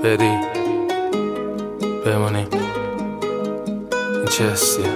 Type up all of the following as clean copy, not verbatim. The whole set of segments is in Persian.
بری بمونی این چه حسیه؟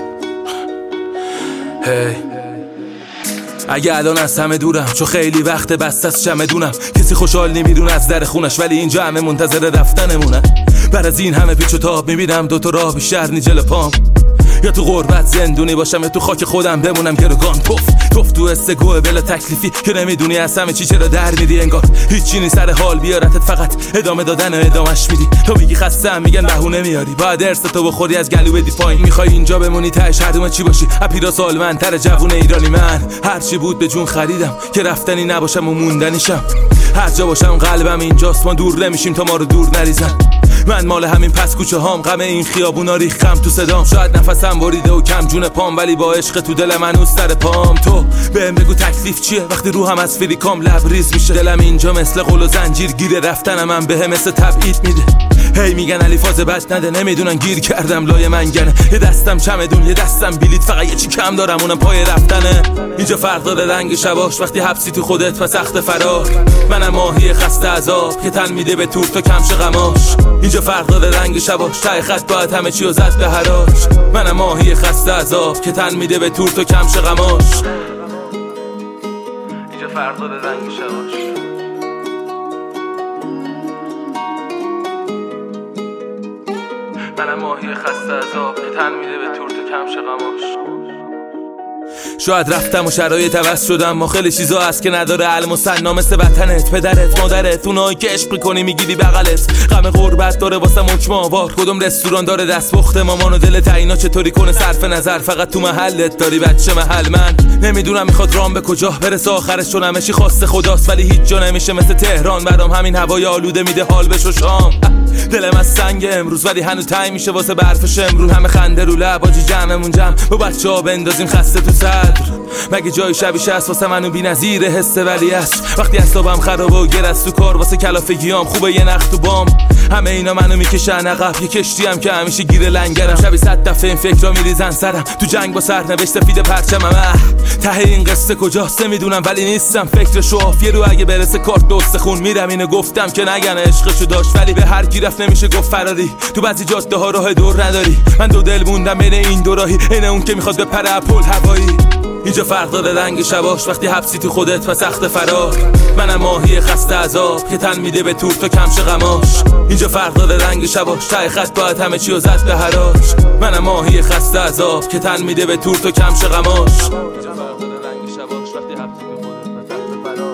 هی اگه الان از همه دورم چون خیلی وقت بست از چمدونم، کسی خوشحال نمیدونه از در خونش، ولی اینجا همه منتظر رفتنمونن. بعد از این همه پیچ و تاب میبینم دوتا راه بیشتر نی جل پام، یا تو غربت زندونی باشم یا تو خاک خودم بمونم گروگان. توف تو استگوه بلا تکلیفی که نمیدونی از همه چی چرا در میدی، انگار هیچی نی سر حال بیارتت، فقط ادامه دادن و ادامش میدی. تو میگی خستم میگن بهونه میاری، باید ارث تو بخوری از گلو بدی پایین. میخوای اینجا بمونی تهش هردومه چی باشی، اپیرا سالمندتر جوون ایرانی. من هرچی بود به جون خریدم که رفتنی نباشم و موندنیشم. هر جا باشم قلبم اینجاست، ما دور نمیشیم تا ما رو دور نریزن. من مال همین پس کوچه هام، غم این خیابونا ریختم تو صدام. شاید نفسم بریده و کم جون پام، ولی با عشق تو دل من او سر پام. تو بهم بگو تکلیف چیه وقتی روحم از فریکام لبریز میشه. دلم اینجا مثل قل و زنجیر گیره، رفتنم من بهم مثل تبعید میده. هی میگن علی فاز بد نده، نمیدونن گیر کردم لای منگنه. یه دستم چمدون یه دستم بلیط، فقط یه چی کم دارم اونم پای رفتنه. اینجا فرق داره رنگ شباش، وقتی حبسی تو خودت و سخت فرار. منم ماهی خسته عذاب که تن میده به تور تا کمش غماش. اینجا فرق داره رنگ شباش، ته خط باید همه چی رو زد به حراج. منم ماهی خسته عذاب که تن میده به تور تا کمش غماش. اینجا فرق داره رنگ شباش. منم ماهی خسته عذاب که تن میده به تور تا کمش غماش. شاید رفتم و شرایط عوض شدم، ما خیلی چیزا هست که نداره علم و سنا، مثل وطنت، پدرت، مادرت، اونایی که عشق میکنی میگیری بغلت. غم غربت داره واسه حکم آوار، کدوم رستوران داره دستپخت مامان و دلت اینا چطوری کنه صرف نظر. فقط تو محلت داری بچه محل. من نمیدونم میخواد رام به کجا برسه آخرش، چون همه چی خواسته خداست، ولی هیچ جا نمیشه مثل تهران. برام همین هوای آلوده میده حال بشو شام. دلم از سنگ امروز ولی هنوز تنگ میشه واسه برف شمرون. همه خنده رو لب آجی جمعمون جمع، با بچه‌ها بندازیم خسته تو صدر. مگه جای شبیش هست واسه منو بی‌نظیر حسه، ولی است وقتی اعصابم خرابه و گرست تو کار واسه کلافگیام. خوبه یه نخ تو بام، همه اینا منو میکشن عقب. یه کشتیم که همیشه گیر لنگرم، شبی 100 دفعه این فکرا میریزن سرم. تو جنگ با سرنوشت سفید پرچمم، ته این قصه کجاست میدونم ولی نیستم فکرشو آف. یه رو اگه برسه کارت دوست خون میرم، اینو گفتم که نگن عشقشو داشت، ولی به هر کی رفت نمیشه گفت فراری. تو بعضی جاده ها راه دور نداری، من دو دل موندم بین این دو راهی، عین اون که میخواد بپره اپل هوایی. اینجا فرق داره رنگ شباش، وقتی حبسی تو خودت و سخت فرار. منم ماهی خسته عذاب که تن میده به تور تا کمش غماش. اینجا فرق داره رنگ شباش، ته خط باید همه چی رو زد به حراج. منم ماهی خسته عذاب که تن میده به تور تا کمش غماش. اینجا فرق داره رنگ شباش، وقتی حبسی تو خودت و سخت فرار.